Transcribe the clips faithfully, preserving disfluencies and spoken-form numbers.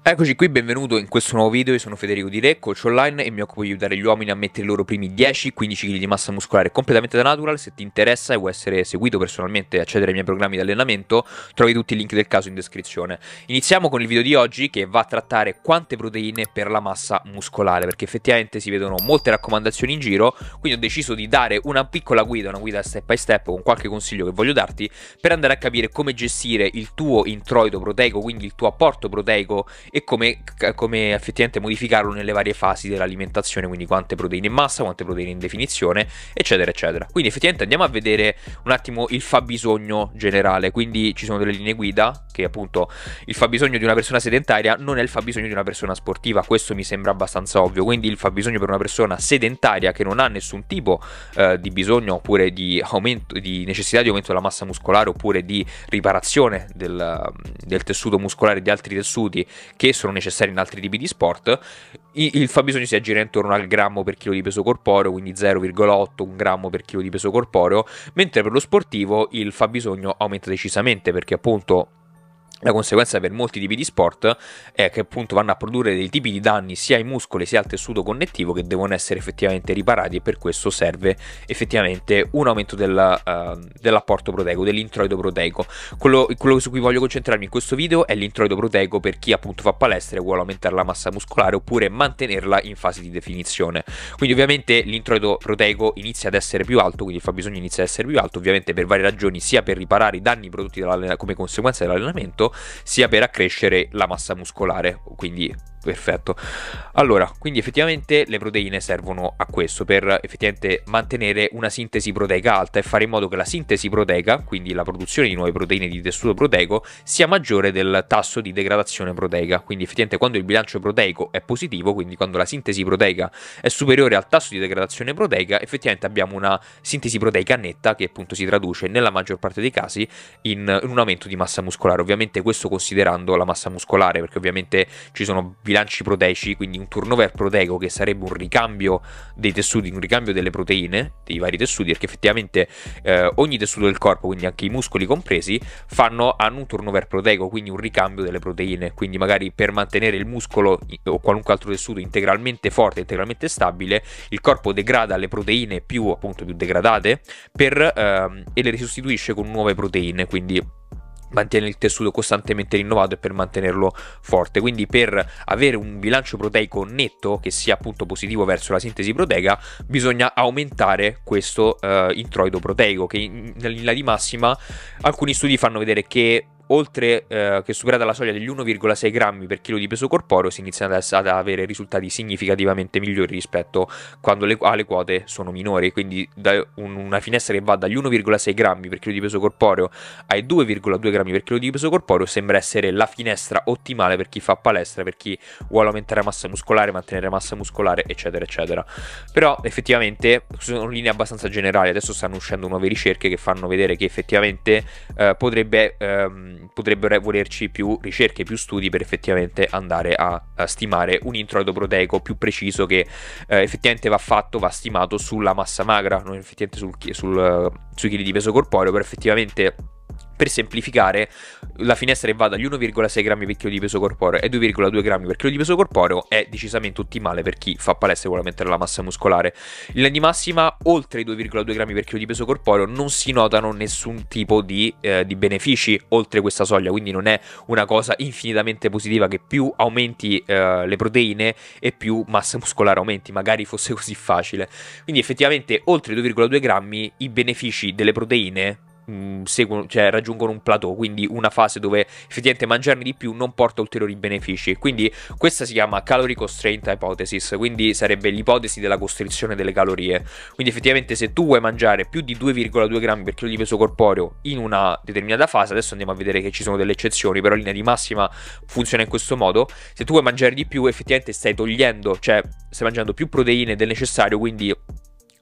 Eccoci qui, benvenuto in questo nuovo video. Io sono Federico Di Re, coach online, e mi occupo di aiutare gli uomini a mettere i loro primi dieci quindici chili di massa muscolare completamente da natural. Se ti interessa e vuoi essere seguito personalmente e accedere ai miei programmi di allenamento, trovi tutti i link del caso in descrizione. Iniziamo con il video di oggi, che va a trattare quante proteine per la massa muscolare, perché effettivamente si vedono molte raccomandazioni in giro, quindi ho deciso di dare una piccola guida, una guida step by step con qualche consiglio che voglio darti per andare a capire come gestire il tuo introito proteico, quindi il tuo apporto proteico, e come, come effettivamente modificarlo nelle varie fasi dell'alimentazione, quindi quante proteine in massa, quante proteine in definizione, eccetera eccetera. Quindi effettivamente andiamo a vedere un attimo il fabbisogno generale. Quindi ci sono delle linee guida che appunto il fabbisogno di una persona sedentaria non è il fabbisogno di una persona sportiva, questo mi sembra abbastanza ovvio. Quindi il fabbisogno per una persona sedentaria che non ha nessun tipo eh, di bisogno oppure di aumento, di necessità di aumento della massa muscolare oppure di riparazione del, del tessuto muscolare, di altri tessuti che sono necessari in altri tipi di sport, il fabbisogno si aggira intorno al grammo per chilo di peso corporeo, quindi zero virgola otto, un grammo per chilo di peso corporeo, mentre per lo sportivo il fabbisogno aumenta decisamente, perché appunto la conseguenza per molti tipi di sport è che appunto vanno a produrre dei tipi di danni sia ai muscoli sia al tessuto connettivo che devono essere effettivamente riparati, e per questo serve effettivamente un aumento del, uh, dell'apporto proteico, dell'introito proteico. Quello, quello su cui voglio concentrarmi in questo video è l'introito proteico per chi appunto fa palestra e vuole aumentare la massa muscolare oppure mantenerla in fase di definizione. Quindi ovviamente l'introito proteico inizia ad essere più alto, quindi il fabbisogno inizia ad essere più alto, ovviamente per varie ragioni, sia per riparare i danni prodotti come conseguenza dell'allenamento, sia per accrescere la massa muscolare. Quindi perfetto. Allora, quindi effettivamente le proteine servono a questo, per effettivamente mantenere una sintesi proteica alta e fare in modo che la sintesi proteica, quindi la produzione di nuove proteine di tessuto proteico, sia maggiore del tasso di degradazione proteica. Quindi effettivamente quando il bilancio proteico è positivo, quindi quando la sintesi proteica è superiore al tasso di degradazione proteica, effettivamente abbiamo una sintesi proteica netta, che appunto si traduce nella maggior parte dei casi in, in un aumento di massa muscolare. Ovviamente questo considerando la massa muscolare, perché ovviamente ci sono bilanci proteici, quindi un turnover proteico che sarebbe un ricambio dei tessuti, un ricambio delle proteine dei vari tessuti, perché effettivamente eh, ogni tessuto del corpo, quindi anche i muscoli compresi, fanno, hanno un turnover proteico, quindi un ricambio delle proteine. Quindi magari per mantenere il muscolo o qualunque altro tessuto integralmente forte, integralmente stabile, il corpo degrada le proteine più appunto più degradate per, ehm, e le risostituisce con nuove proteine, quindi mantiene il tessuto costantemente rinnovato e per mantenerlo forte. Quindi per avere un bilancio proteico netto che sia appunto positivo verso la sintesi proteica, bisogna aumentare questo uh, introito proteico, che in, in linea di massima alcuni studi fanno vedere che oltre eh, che superata la soglia degli uno virgola sei grammi per chilo di peso corporeo si iniziano ad, ad avere risultati significativamente migliori rispetto quando le, alle quote sono minori. Quindi da un, una finestra che va dagli uno virgola sei grammi per chilo di peso corporeo ai due virgola due grammi per chilo di peso corporeo sembra essere la finestra ottimale per chi fa palestra, per chi vuole aumentare massa muscolare, mantenere massa muscolare, eccetera eccetera. Però effettivamente sono linee abbastanza generali. Adesso stanno uscendo nuove ricerche che fanno vedere che effettivamente eh, potrebbe ehm, potrebbero volerci più ricerche, più studi per effettivamente andare a, a stimare un introito proteico più preciso, che eh, effettivamente va fatto, va stimato sulla massa magra, non effettivamente sul, sul, uh, sui chili di peso corporeo. Per effettivamente, per semplificare, la finestra che va dagli uno virgola sei grammi per chilo di peso corporeo ai due virgola due grammi per chilo di peso corporeo è decisamente ottimale per chi fa palestra e vuole aumentare la massa muscolare. In linea di massima, oltre i due virgola due grammi per chilo di peso corporeo non si notano nessun tipo di, eh, di benefici oltre questa soglia, quindi non è una cosa infinitamente positiva che più aumenti eh, le proteine e più massa muscolare aumenti, magari fosse così facile. Quindi effettivamente oltre i due virgola due grammi i benefici delle proteine Seguono, cioè raggiungono un plateau, quindi una fase dove effettivamente mangiarne di più non porta ulteriori benefici. Quindi questa si chiama calorie constraint hypothesis, quindi sarebbe l'ipotesi della costrizione delle calorie. Quindi effettivamente se tu vuoi mangiare più di due virgola due grammi per chilo di peso corporeo in una determinata fase, adesso andiamo a vedere che ci sono delle eccezioni, però in linea di massima funziona in questo modo. Se tu vuoi mangiare di più, effettivamente stai togliendo, cioè stai mangiando più proteine del necessario, quindi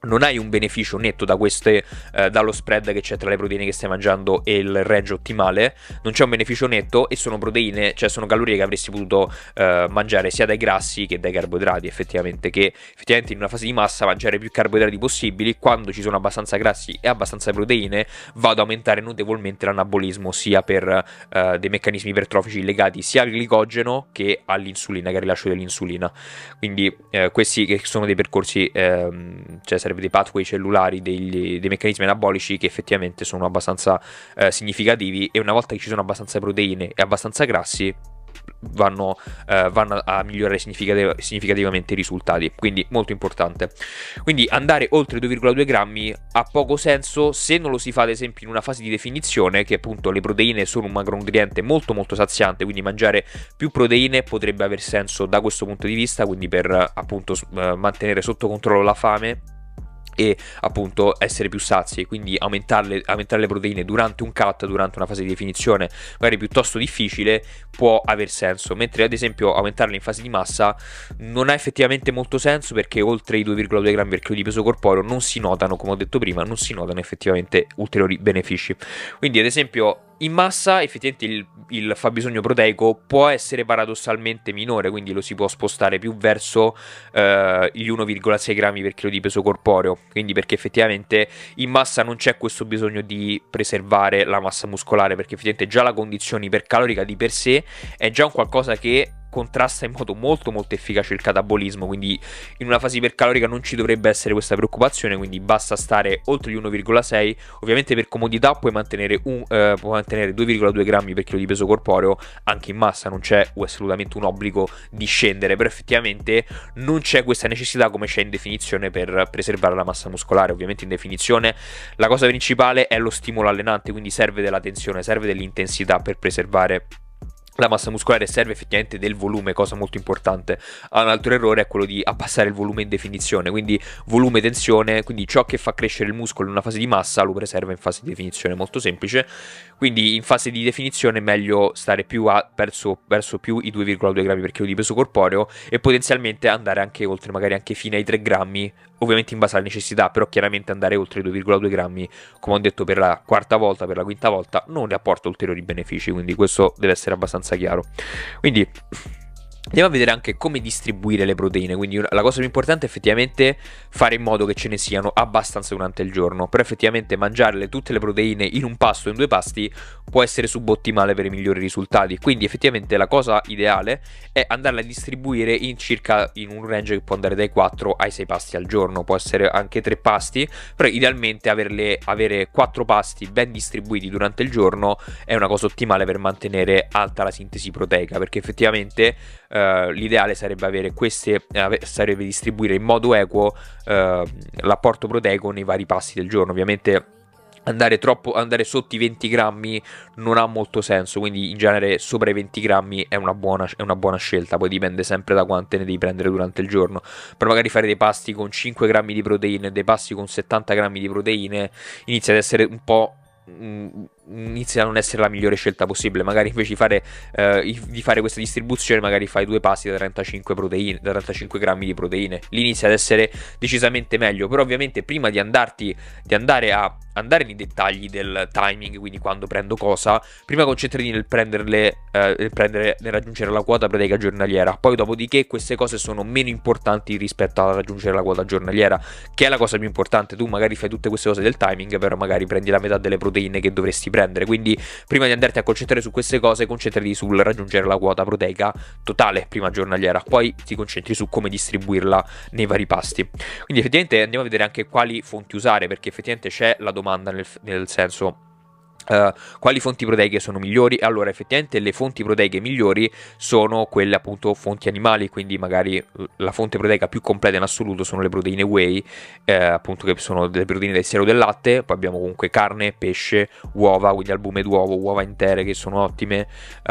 non hai un beneficio netto da queste, eh, dallo spread che c'è tra le proteine che stai mangiando e il range ottimale, non c'è un beneficio netto e sono proteine, cioè sono calorie che avresti potuto eh, mangiare sia dai grassi che dai carboidrati, effettivamente, che effettivamente in una fase di massa mangiare più carboidrati possibili, quando ci sono abbastanza grassi e abbastanza proteine va ad aumentare notevolmente l'anabolismo, sia per eh, dei meccanismi ipertrofici legati sia al glicogeno che all'insulina, che al rilascio dell'insulina. Quindi eh, questi che sono dei percorsi, ehm, cioè dei pathway cellulari, dei, dei meccanismi anabolici che effettivamente sono abbastanza eh, significativi, e una volta che ci sono abbastanza proteine e abbastanza grassi vanno, eh, vanno a migliorare significativ- significativamente i risultati, quindi molto importante. Quindi andare oltre due virgola due grammi ha poco senso se non lo si fa ad esempio in una fase di definizione, che appunto le proteine sono un macronutriente molto molto saziante, quindi mangiare più proteine potrebbe aver senso da questo punto di vista, quindi per appunto eh, mantenere sotto controllo la fame e appunto essere più sazi, quindi aumentarle, aumentare le proteine durante un cut, durante una fase di definizione magari piuttosto difficile, può aver senso, mentre ad esempio aumentarle in fase di massa non ha effettivamente molto senso, perché oltre i due virgola due grammi per chilo di peso corporeo non si notano, come ho detto prima, non si notano effettivamente ulteriori benefici. Quindi ad esempio in massa effettivamente il, il fabbisogno proteico può essere paradossalmente minore, quindi lo si può spostare più verso eh, gli uno virgola sei grammi per chilo di peso corporeo, quindi perché effettivamente in massa non c'è questo bisogno di preservare la massa muscolare, perché effettivamente già la condizione ipercalorica di per sé è già un qualcosa che contrasta in modo molto molto efficace il catabolismo, quindi in una fase ipercalorica non ci dovrebbe essere questa preoccupazione, quindi basta stare oltre gli uno virgola sei. Ovviamente per comodità puoi mantenere, un, eh, puoi mantenere due virgola due grammi per chilo di peso corporeo anche in massa, non c'è assolutamente un obbligo di scendere, però effettivamente non c'è questa necessità come c'è in definizione per preservare la massa muscolare. Ovviamente in definizione la cosa principale è lo stimolo allenante, quindi serve della tensione, serve dell'intensità per preservare la massa muscolare, serve effettivamente del volume, cosa molto importante. Un altro errore è quello di abbassare il volume in definizione, quindi volume, tensione, quindi ciò che fa crescere il muscolo in una fase di massa lo preserva in fase di definizione, molto semplice. Quindi in fase di definizione è meglio stare più a, verso, verso più i due virgola due grammi per chilo di peso corporeo, e potenzialmente andare anche oltre, magari anche fino ai tre grammi, ovviamente in base alla necessità, però chiaramente andare oltre i due virgola due grammi, come ho detto per la quarta volta, per la quinta volta, non ne apporta ulteriori benefici, quindi questo deve essere abbastanza chiaro. Quindi andiamo a vedere anche come distribuire le proteine. Quindi la cosa più importante è effettivamente fare in modo che ce ne siano abbastanza durante il giorno, però effettivamente mangiarle tutte le proteine in un pasto o in due pasti può essere subottimale per i migliori risultati. Quindi effettivamente la cosa ideale è andarle a distribuire in circa in un range che può andare dai quattro ai sei pasti al giorno, può essere anche tre pasti, però idealmente averle, avere quattro pasti ben distribuiti durante il giorno è una cosa ottimale per mantenere alta la sintesi proteica, perché effettivamente Uh, l'ideale sarebbe avere queste, uh, sarebbe distribuire in modo equo uh, l'apporto proteico nei vari pasti del giorno. Ovviamente andare troppo, andare sotto i venti grammi non ha molto senso, quindi in genere sopra i venti grammi è una buona, è una buona scelta, poi dipende sempre da quante ne devi prendere durante il giorno. Però magari fare dei pasti con cinque grammi di proteine, dei pasti con settanta grammi di proteine inizia ad essere un po', inizia a non essere la migliore scelta possibile. Magari invece di fare, eh, di fare questa distribuzione, magari fai due pasti da trentacinque proteine, da trentacinque grammi di proteine, lì inizia ad essere decisamente meglio. Però ovviamente prima di andarti di andare a andare nei dettagli del timing, quindi quando prendo cosa, prima concentrati nel prenderle, eh, nel prendere, nel raggiungere la quota proteica giornaliera. Poi dopodiché queste cose sono meno importanti rispetto a raggiungere la quota giornaliera, che è la cosa più importante. Tu magari fai tutte queste cose del timing, però magari prendi la metà delle proteine che dovresti prendere. Quindi prima di andarti a concentrare su queste cose, concentrati sul raggiungere la quota proteica totale prima giornaliera, poi ti concentri su come distribuirla nei vari pasti. Quindi effettivamente andiamo a vedere anche quali fonti usare, perché effettivamente c'è la domanda nel, nel senso Uh, quali fonti proteiche sono migliori. Allora effettivamente le fonti proteiche migliori sono quelle appunto fonti animali, quindi magari la fonte proteica più completa in assoluto sono le proteine whey, eh, appunto, che sono delle proteine del siero del latte. Poi abbiamo comunque carne, pesce, uova, quindi albume d'uovo, uova intere che sono ottime.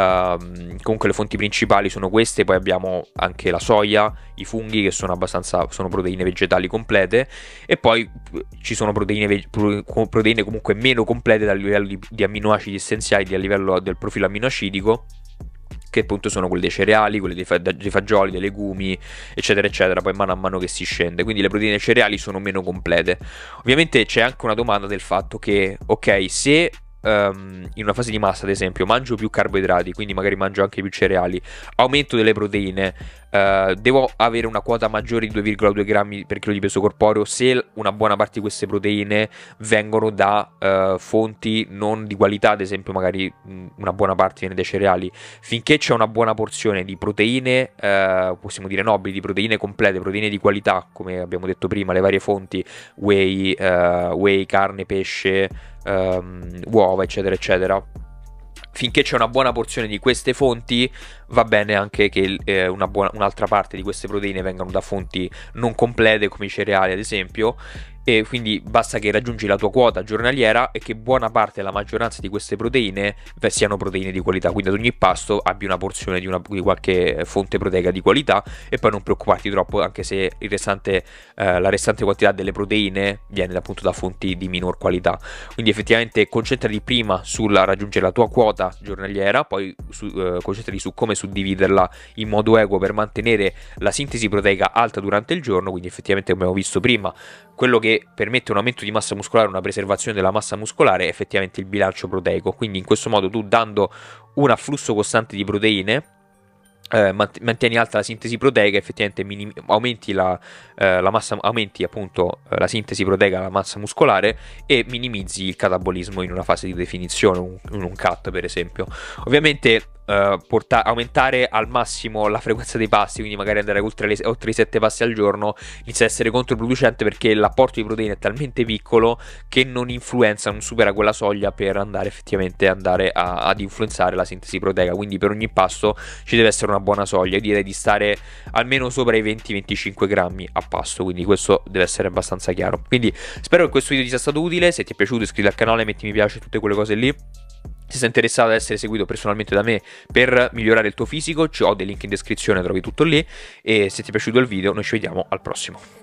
Uh, comunque le fonti principali sono queste. Poi abbiamo anche la soia, i funghi, che sono abbastanza, sono proteine vegetali complete, e poi ci sono proteine, proteine comunque meno complete dal livello di di amminoacidi essenziali, a livello del profilo amminoacidico, che appunto sono quelle dei cereali, quelle dei, fa dei fagioli, dei legumi, eccetera eccetera, poi mano a mano che si scende, quindi le proteine cereali sono meno complete. Ovviamente c'è anche una domanda del fatto che, ok, se Um, in una fase di massa, ad esempio, mangio più carboidrati, quindi magari mangio anche più cereali, aumento delle proteine, uh, devo avere una quota maggiore di due virgola due grammi per chilo di peso corporeo se una buona parte di queste proteine vengono da uh, fonti non di qualità, ad esempio magari mh, una buona parte viene dai cereali. Finché c'è una buona porzione di proteine, uh, possiamo dire nobili, di proteine complete, proteine di qualità, come abbiamo detto prima, le varie fonti, whey, uh, whey, carne, pesce, Um, uova, eccetera eccetera, finché c'è una buona porzione di queste fonti va bene anche che eh, una buona, un'altra parte di queste proteine vengano da fonti non complete come i cereali, ad esempio, e quindi basta che raggiungi la tua quota giornaliera e che buona parte, la maggioranza di queste proteine siano proteine di qualità, quindi ad ogni pasto abbi una porzione di, una, di qualche fonte proteica di qualità, e poi non preoccuparti troppo anche se il restante, eh, la restante quantità delle proteine viene appunto da fonti di minor qualità. Quindi effettivamente concentrati prima sulla raggiungere la tua quota giornaliera, poi su, eh, concentrati su come suddividerla in modo equo per mantenere la sintesi proteica alta durante il giorno. Quindi effettivamente, come abbiamo visto prima, quello che permette un aumento di massa muscolare, una preservazione della massa muscolare, è effettivamente il bilancio proteico. Quindi in questo modo tu, dando un afflusso costante di proteine, eh, mantieni alta la sintesi proteica, effettivamente minim- aumenti la, eh, la massa, aumenti appunto eh, la sintesi proteica, la massa muscolare, e minimizzi il catabolismo in una fase di definizione, un, in un cut per esempio. Ovviamente Uh, porta- aumentare al massimo la frequenza dei passi, quindi magari andare oltre, le, oltre i sette passi al giorno, inizia a essere controproducente, perché l'apporto di proteine è talmente piccolo che non influenza, non supera quella soglia per andare effettivamente andare a, ad influenzare la sintesi proteica. Quindi per ogni pasto ci deve essere una buona soglia. Io direi di stare almeno sopra i venti venticinque grammi a pasto, quindi questo deve essere abbastanza chiaro. Quindi spero che questo video ti sia stato utile. Se ti è piaciuto, iscriviti al canale, metti mi piace, tutte quelle cose lì. Se sei interessato ad essere seguito personalmente da me per migliorare il tuo fisico, ho dei link in descrizione, trovi tutto lì. E se ti è piaciuto il video, noi ci vediamo al prossimo.